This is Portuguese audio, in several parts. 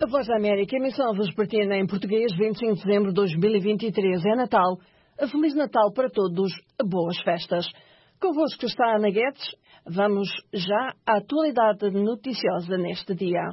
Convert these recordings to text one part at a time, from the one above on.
A Voz da América, emissão vespertina em português, 25 de dezembro de 2023. É Natal. Feliz Natal para todos. Boas festas. Convosco está a Ana Guedes. Vamos já à atualidade noticiosa neste dia.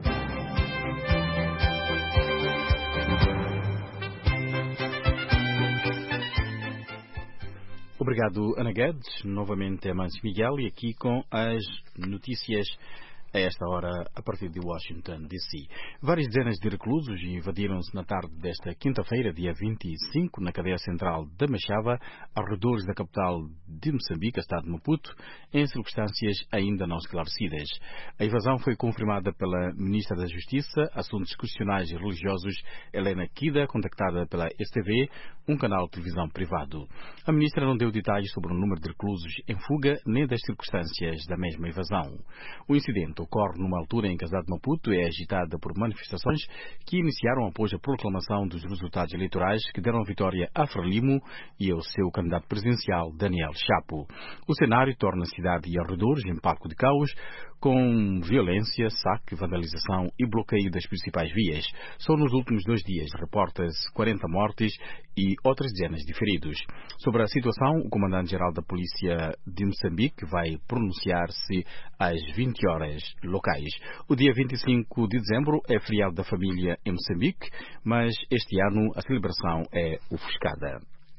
Obrigado, Ana Guedes. Novamente é Mâncio Miguel e aqui com as notícias a esta hora a partir de Washington, D.C. Várias dezenas de reclusos invadiram-se na tarde desta quinta-feira, dia 25, na cadeia central da Machava, arredores da capital de Moçambique, estado de Maputo, em circunstâncias ainda não esclarecidas. A invasão foi confirmada pela Ministra da Justiça, Assuntos Constitucionais e Religiosos, Helena Kida, contactada pela STV, um canal de televisão privado. A Ministra não deu detalhes sobre o número de reclusos em fuga, nem das circunstâncias da mesma invasão. O incidente ocorre numa altura em que a cidade de Maputo é agitada por manifestações que iniciaram após a proclamação dos resultados eleitorais que deram vitória a Frelimo e ao seu candidato presidencial, Daniel Chapo. O cenário torna a cidade e arredores em palco de caos, com violência, saque, vandalização e bloqueio das principais vias. Só nos últimos 2 dias reporta-se 40 mortes e outras dezenas de feridos. Sobre a situação, o comandante-geral da Polícia de Moçambique vai pronunciar-se às 20 horas locais. O dia 25 de dezembro é feriado da família em Moçambique, mas este ano a celebração é ofuscada.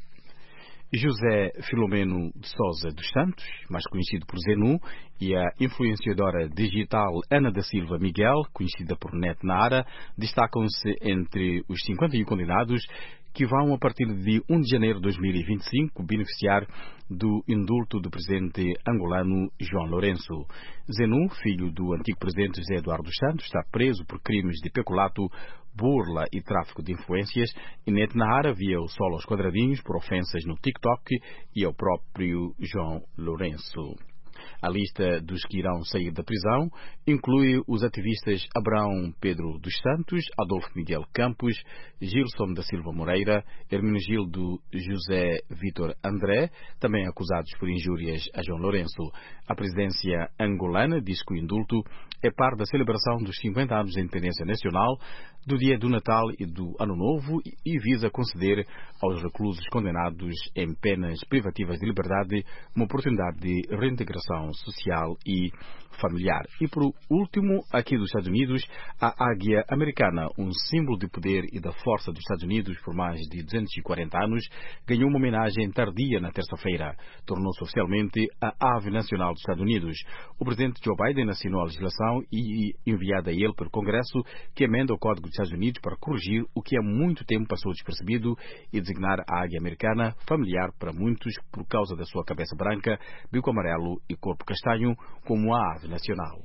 José Filomeno de Sousa dos Santos, mais conhecido por Zenu, e a influenciadora digital Ana da Silva Miguel, conhecida por Net Nara, destacam-se entre os 51 condenados que vão, a partir de 1 de janeiro de 2025, beneficiar do indulto do presidente angolano João Lourenço. Zenu, filho do antigo presidente José Eduardo dos Santos, está preso por crimes de peculato, burla e tráfico de influências, e Net Nahara via o solo aos quadradinhos por ofensas no TikTok e ao próprio João Lourenço. A lista dos que irão sair da prisão inclui os ativistas Abrão Pedro dos Santos, Adolfo Miguel Campos, Gilson da Silva Moreira, Hermenegildo José Vítor André, também acusados por injúrias a João Lourenço. A presidência angolana diz que o indulto é parte da celebração dos 50 anos da independência nacional, do dia do Natal e do Ano Novo e visa conceder aos reclusos condenados em penas privativas de liberdade uma oportunidade de reintegração social e familiar. E por último, aqui dos Estados Unidos, a águia americana, um símbolo de poder e da força dos Estados Unidos por mais de 240 anos, ganhou uma homenagem tardia na terça-feira. Tornou-se oficialmente a ave nacional dos Estados Unidos. O presidente Joe Biden assinou a legislação e enviada a ele pelo Congresso, que emenda o Código dos Estados Unidos para corrigir o que há muito tempo passou despercebido e designar a águia americana, familiar para muitos por causa da sua cabeça branca, bico amarelo e corpo castanho, como a ave nacional.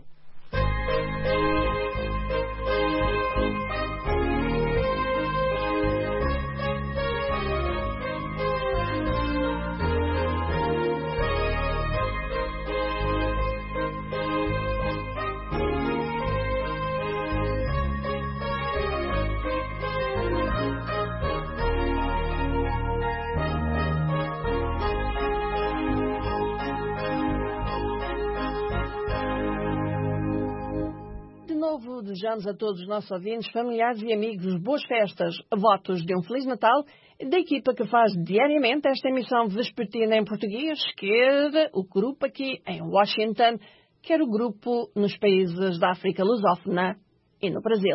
Desejamos a todos os nossos ouvintes, familiares e amigos boas festas, votos de um Feliz Natal da equipa que faz diariamente esta emissão vespertina em português, quer o grupo aqui em Washington, quer o grupo nos países da África lusófona e no Brasil.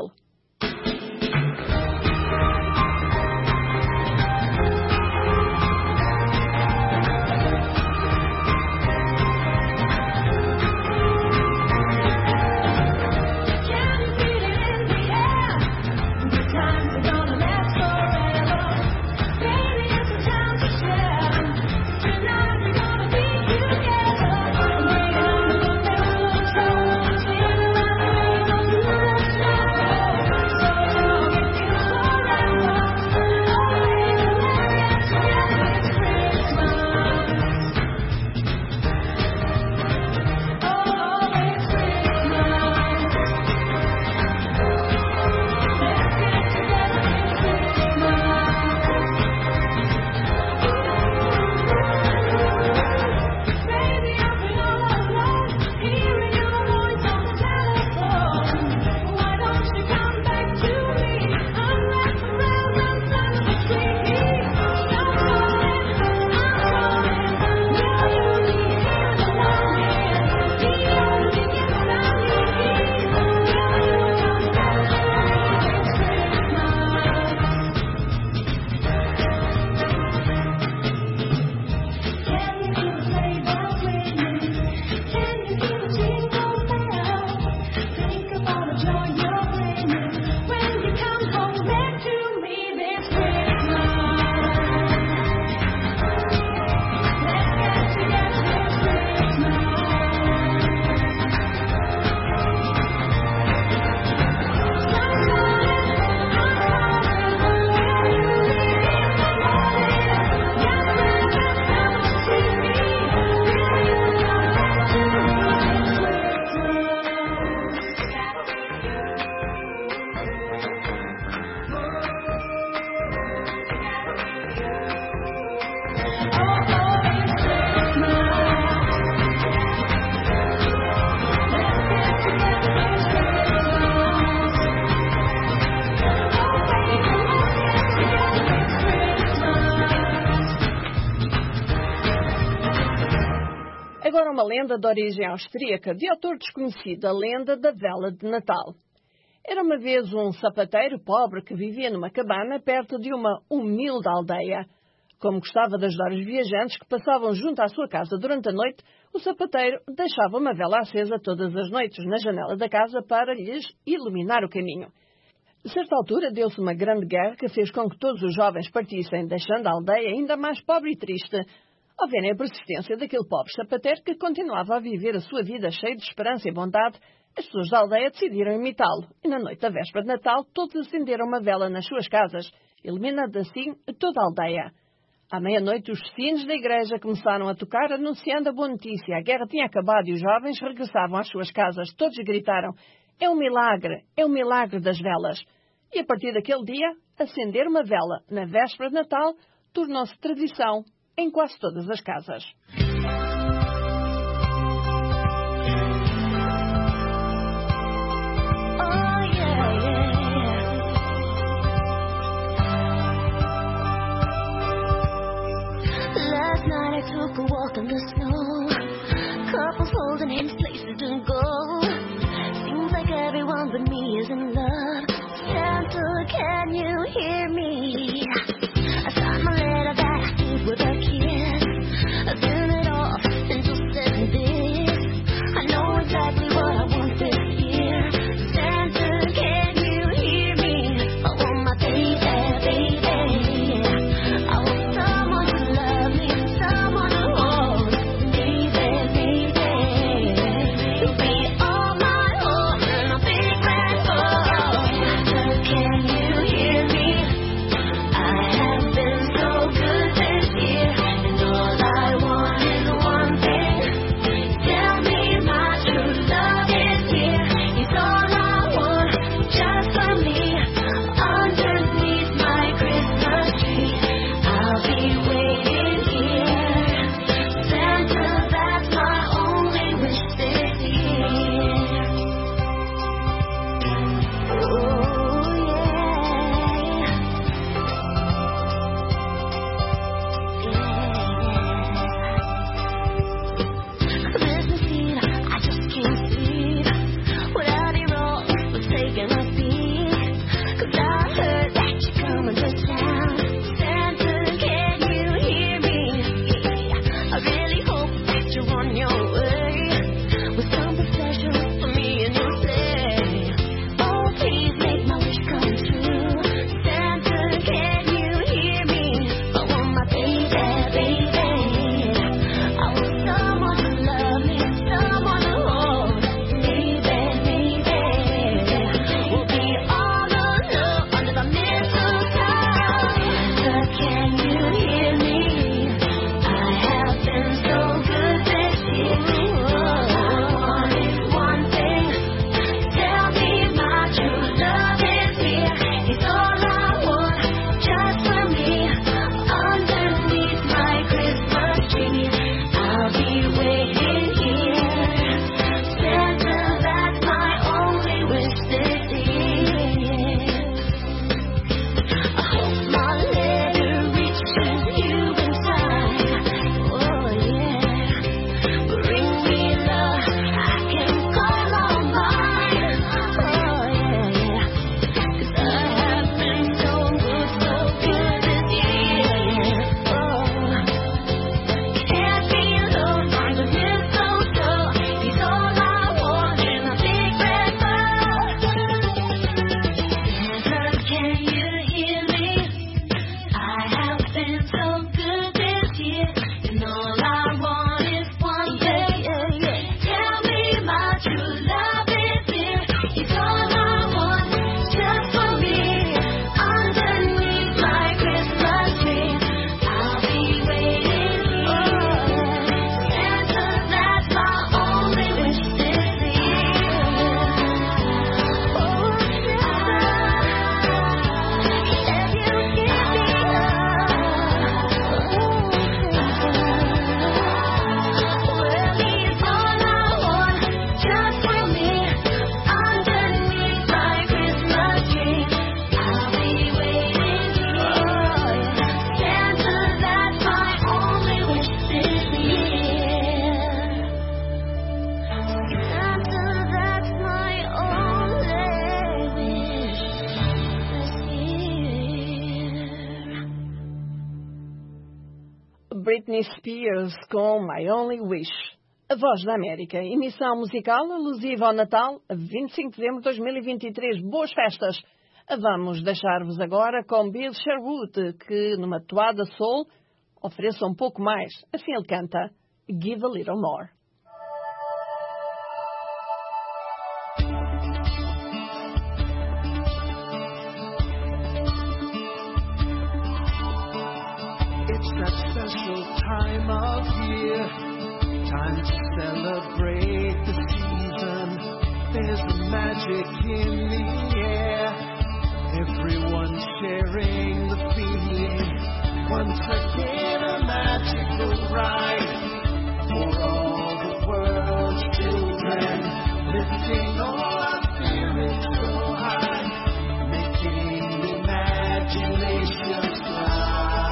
uma lenda de origem austríaca, de autor desconhecido, a lenda da vela de Natal. Era uma vez um sapateiro pobre que vivia numa cabana perto de uma humilde aldeia. Como gostava de ajudar os viajantes que passavam junto à sua casa durante a noite, o sapateiro deixava uma vela acesa todas as noites na janela da casa para lhes iluminar o caminho. A certa altura deu-se uma grande guerra que fez com que todos os jovens partissem, deixando a aldeia ainda mais pobre e triste. Ao verem a persistência daquele pobre sapateiro que continuava a viver a sua vida cheio de esperança e bondade, as pessoas da aldeia decidiram imitá-lo, e na noite da véspera de Natal todos acenderam uma vela nas suas casas, iluminando assim toda a aldeia. À meia-noite os sinos da igreja começaram a tocar, anunciando a boa notícia. A guerra tinha acabado e os jovens regressavam às suas casas. Todos gritaram: é um milagre das velas. E a partir daquele dia, acender uma vela na véspera de Natal tornou-se tradição em quase todas as casas. I took a walk in the snow. Couples holding hands, places to go. Seems like everyone but me is in love. Santa, can you hear me? I signed my letter that I did with a kiss. I turned it off and just said this. I know exactly what I want this year. Santa, can you hear me? I want my baby, baby. I want someone to love me. Someone to hold, baby, baby. To be all my own and a big red ball. Can you hear me? I have been so Britney Spears com My Only Wish. A Voz da América, emissão musical alusiva ao Natal, a 25 de dezembro de 2023. Boas festas! Vamos deixar-vos agora com Bill Sherwood, que numa toada soul ofereça um pouco mais. Assim ele canta Give a Little More. It's that special time of year, time to celebrate the season. There's the magic in the air, everyone sharing the feeling. Once again a magical ride for all the world's children, lifting all our spirits so high, making imagination fly.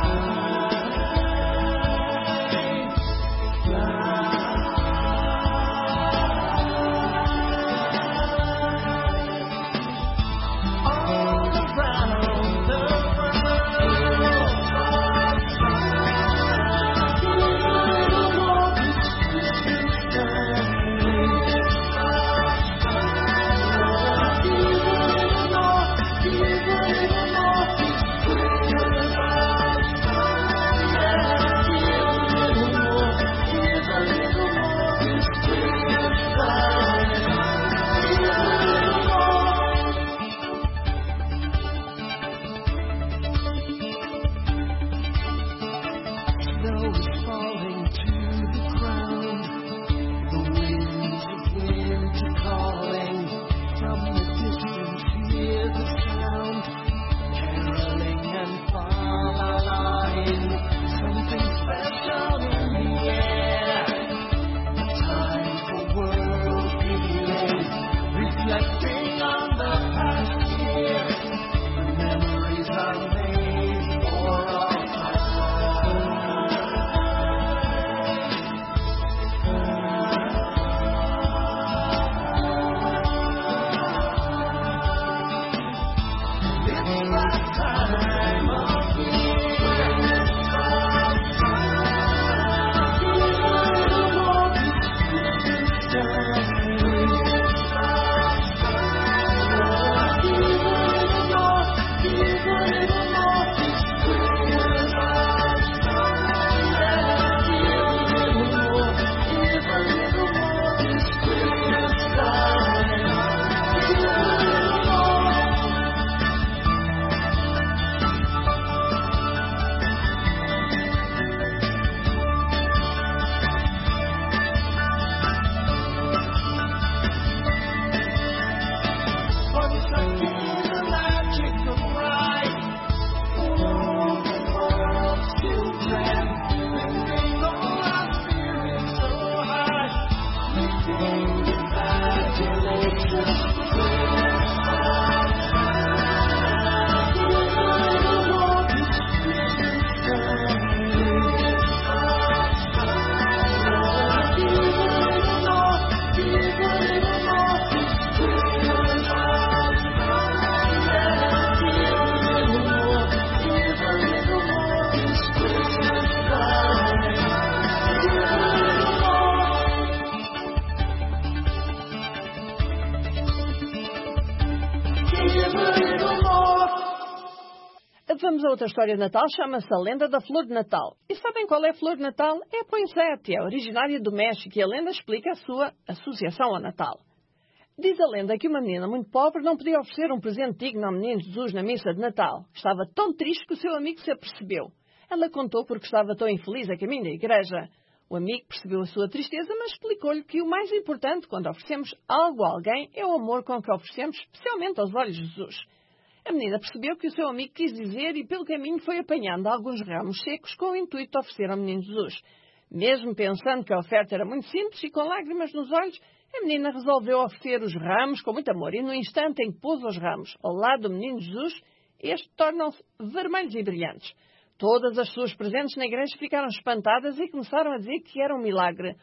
Vamos a outra história de Natal, chama-se a Lenda da Flor de Natal. E sabem qual é a flor de Natal? É a poinsettia, originária do México, e a lenda explica a sua associação ao Natal. Diz a lenda que uma menina muito pobre não podia oferecer um presente digno ao menino Jesus na missa de Natal. Estava tão triste que o seu amigo se apercebeu. Ela contou porque estava tão infeliz a caminho da igreja. O amigo percebeu a sua tristeza, mas explicou-lhe que o mais importante quando oferecemos algo a alguém é o amor com que oferecemos, especialmente aos olhos de Jesus. A menina percebeu que o seu amigo quis dizer e pelo caminho foi apanhando alguns ramos secos com o intuito de oferecer ao menino Jesus. Mesmo pensando que a oferta era muito simples e com lágrimas nos olhos, a menina resolveu oferecer os ramos com muito amor e no instante em que pôs os ramos ao lado do menino Jesus, estes tornam-se vermelhos e brilhantes. Todas as pessoas presentes na igreja ficaram espantadas e começaram a dizer que era um milagre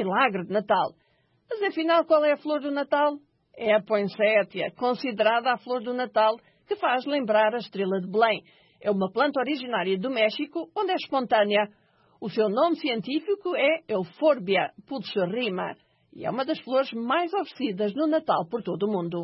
de Natal. Mas afinal, qual é a flor do Natal? É a poinsettia, considerada a flor do Natal, que faz lembrar a estrela de Belém. É uma planta originária do México, onde é espontânea. O seu nome científico é Euphorbia pulcherrima e é uma das flores mais oferecidas no Natal por todo o mundo.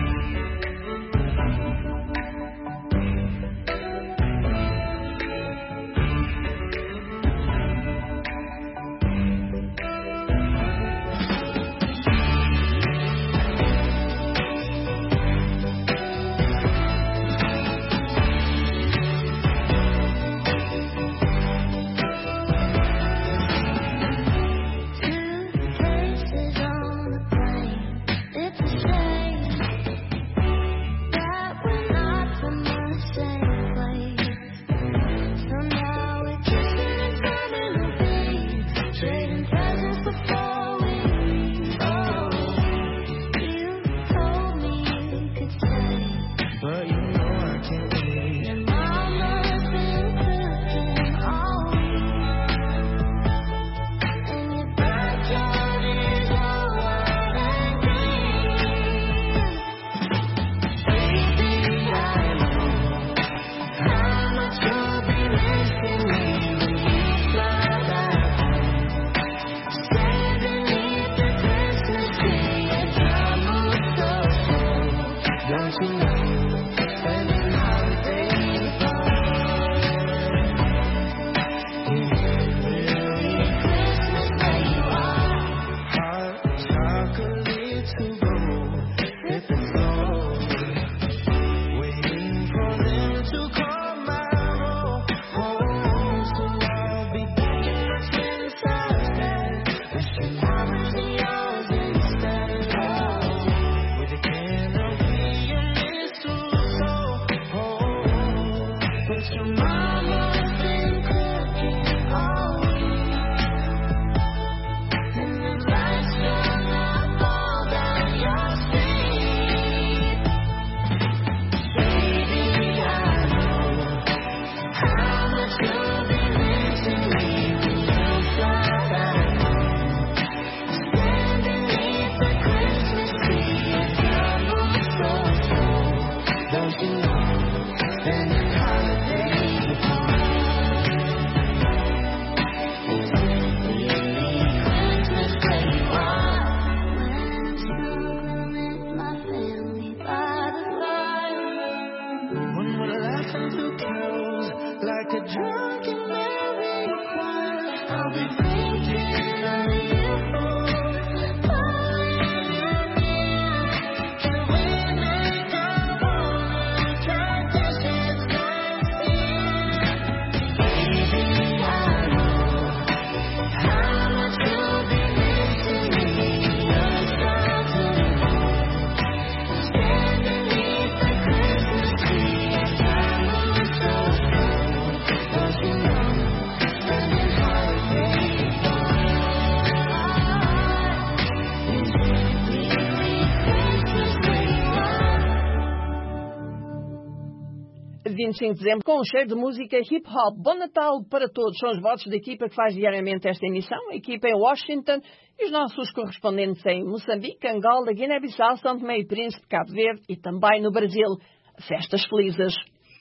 de 25 de dezembro com um cheiro de música hip-hop. Bom Natal para todos. São os votos da equipa que faz diariamente esta emissão. A equipa em Washington e os nossos correspondentes em Moçambique, Angola, Guiné-Bissau, São Tomé e Príncipe, Cabo Verde e também no Brasil. Festas felizes.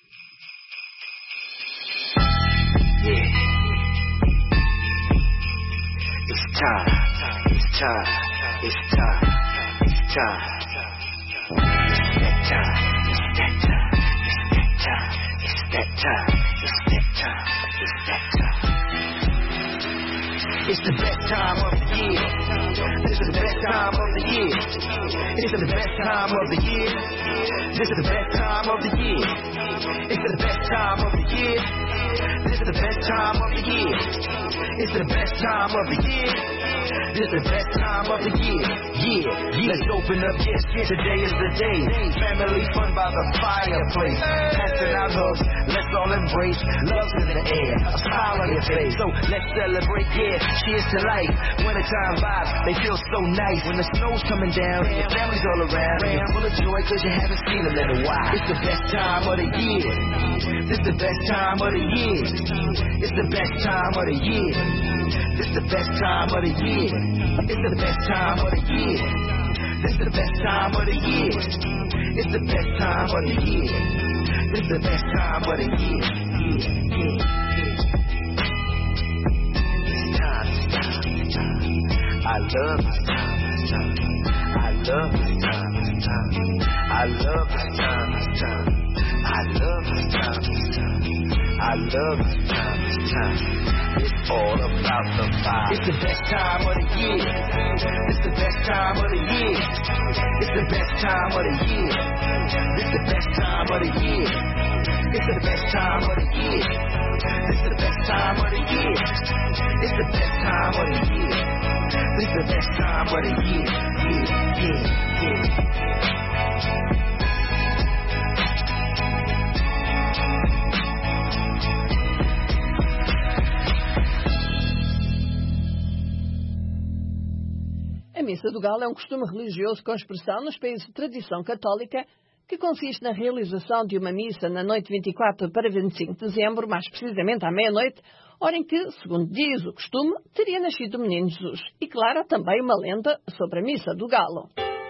It's time. It's time. It's time. It's time. It's that time. It's that time. It's that time. It's that time. It's that time. It's the best time of the year. This is the best time of the year. It's the best time of the year. This is the best time of the year. It's the best time of the year. This is the best time of the year. It's the best time of the year. This is the best time of the year. Yeah. Let's open up, yes. Today is the day. Family fun by the fireplace. Passing out hugs. Let's all embrace. Love's in the air. A smile on your face. So let's celebrate, yeah. Cheers to life. Wintertime vibes, they feel so nice. When the snow's coming down and your family's all around. And you're full of joy cause you haven't seen them in a while. It's the best time of the year. This is the best time of the year. It's the best time of the year. This is the best time of the year. It's the best time of the year. This is the best time of the year. It's the best time of the year. This is the best time of the year. Yeah. I love this time. I love this time. I love this time. I love this time. I love this time. It's all about the vibe. It's the best time of the year. It's the best time of the year. It's the best time of the year. It's the best time of the year. It's the best time of the year. It's the best time of the year. It's the best time of the year. It's the best time of the year. Yeah. A Missa do Galo é um costume religioso com expressão nos países de tradição católica que consiste na realização de uma missa na noite 24 para 25 de dezembro, mais precisamente à meia-noite, hora em que, segundo diz o costume, teria nascido o menino Jesus. E, claro, há também uma lenda sobre a Missa do Galo.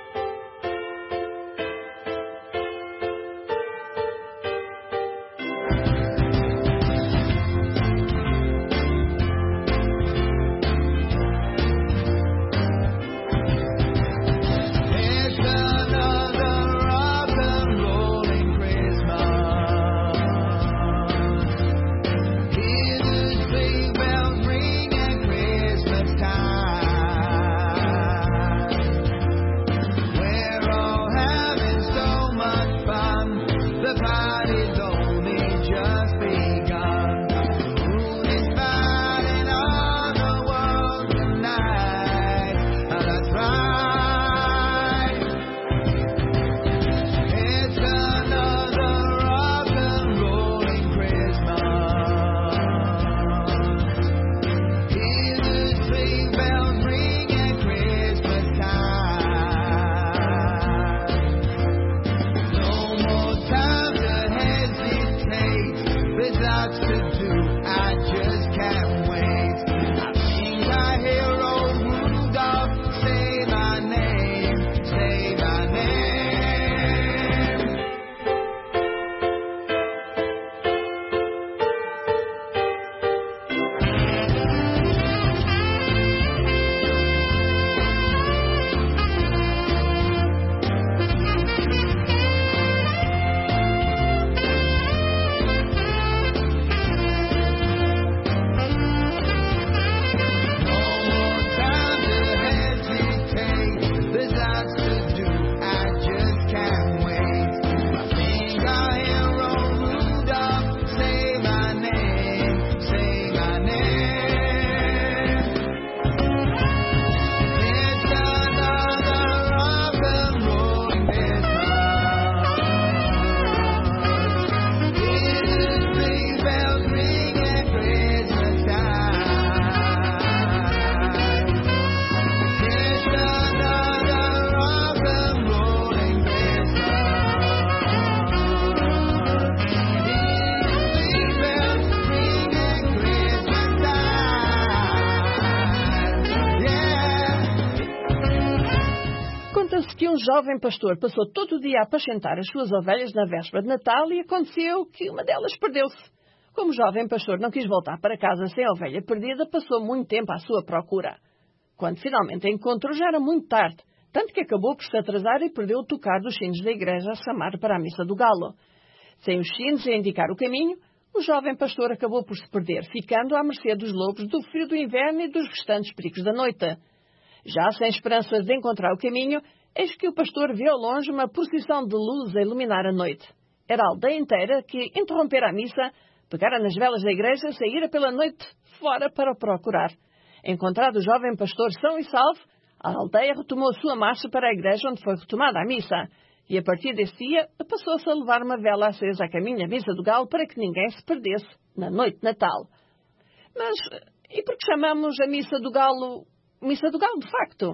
Que um jovem pastor passou todo o dia a apacentar as suas ovelhas na véspera de Natal e aconteceu que uma delas perdeu-se. Como o jovem pastor não quis voltar para casa sem a ovelha perdida, passou muito tempo à sua procura. Quando finalmente a encontrou, já era muito tarde, tanto que acabou por se atrasar e perdeu o tocar dos sinos da igreja a chamar para a Missa do Galo. Sem os sinos a indicar o caminho, o jovem pastor acabou por se perder, ficando à mercê dos lobos, do frio do inverno e dos restantes perigos da noite. Já sem esperanças de encontrar o caminho, eis que o pastor vê ao longe uma procissão de luz a iluminar a noite. Era a aldeia inteira que interrompera a missa, pegara nas velas da igreja e saíra pela noite fora para o procurar. Encontrado o jovem pastor são e salvo, a aldeia retomou a sua marcha para a igreja onde foi retomada a missa. E a partir desse dia passou-se a levar uma vela acesa a caminho da Missa do Galo para que ninguém se perdesse na noite de Natal. Mas e por que chamamos a Missa do Galo Missa do Galo de facto?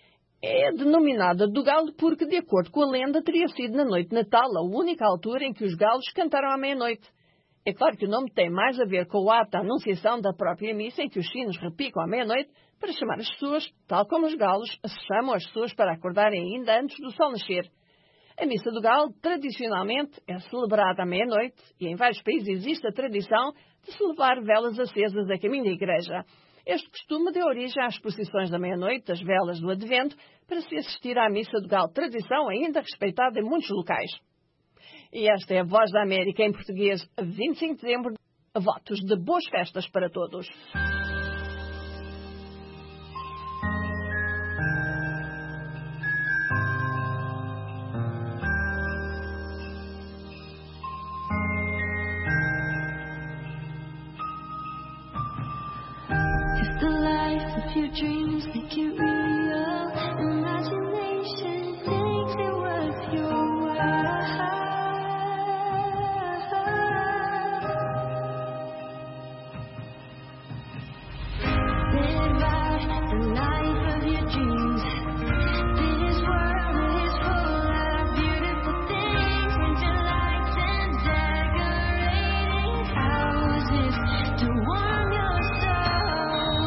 É denominada do Galo porque, de acordo com a lenda, teria sido na noite de Natal a única altura em que os galos cantaram à meia-noite. É claro que o nome tem mais a ver com o ato da anunciação da própria missa, em que os sinos repicam à meia-noite para chamar as pessoas, tal como os galos chamam as pessoas para acordarem ainda antes do sol nascer. A Missa do Galo, tradicionalmente, é celebrada à meia-noite e em vários países existe a tradição de se levar velas acesas a caminho da igreja. Este costume deu origem às procissões da meia-noite, das velas do Advento, para se assistir à missa do galo, tradição ainda respeitada em muitos locais. E esta é a Voz da América em português, 25 de dezembro, votos de boas festas para todos. Your dreams make it real. Imagination makes it worth your while. Live out the life of your dreams. This world is full of beautiful things, winter lights and decorating houses to warm your soul.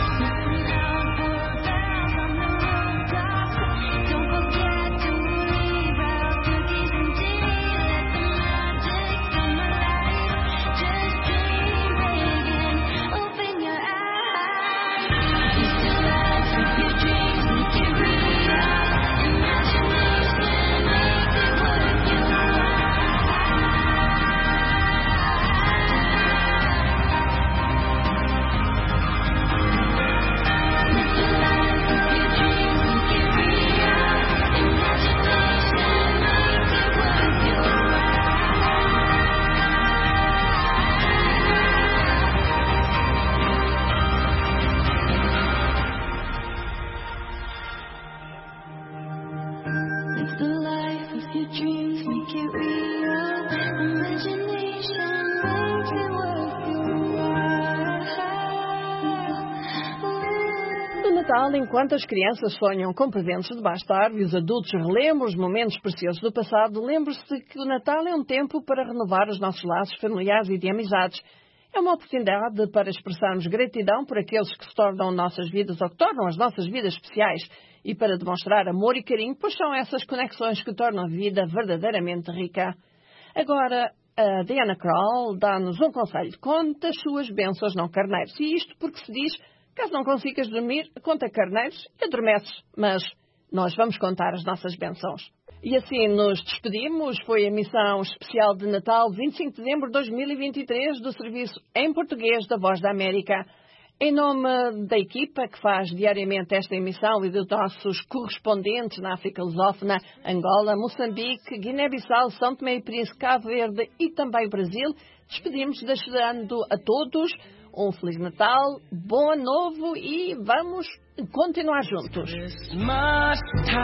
Natal, enquanto as crianças sonham com presentes debaixo da árvore e os adultos relembram os momentos preciosos do passado, lembre-se que o Natal é um tempo para renovar os nossos laços familiares e de amizades. É uma oportunidade para expressarmos gratidão por aqueles que se tornam nossas vidas ou que tornam as nossas vidas especiais e para demonstrar amor e carinho, pois são essas conexões que tornam a vida verdadeiramente rica. Agora, a Diana Krall dá-nos um conselho: conta as suas bênçãos, não carneiros. E isto porque se diz: caso não consigas dormir, conta carneiros e adormeces. Mas nós vamos contar as nossas bênçãos. E assim nos despedimos. Foi a emissão especial de Natal, 25 de dezembro de 2023, do serviço em português da Voz da América. Em nome da equipa que faz diariamente esta emissão e dos nossos correspondentes na África Lusófona, Angola, Moçambique, Guiné-Bissau, São Tomé e Príncipe, Cabo Verde e também o Brasil, despedimos desejando a todos um Feliz Natal, bom Ano Novo e vamos continuar juntos. Christmas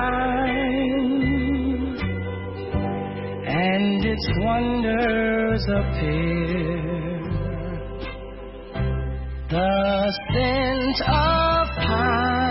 time, and its wonders appear. The scent of pine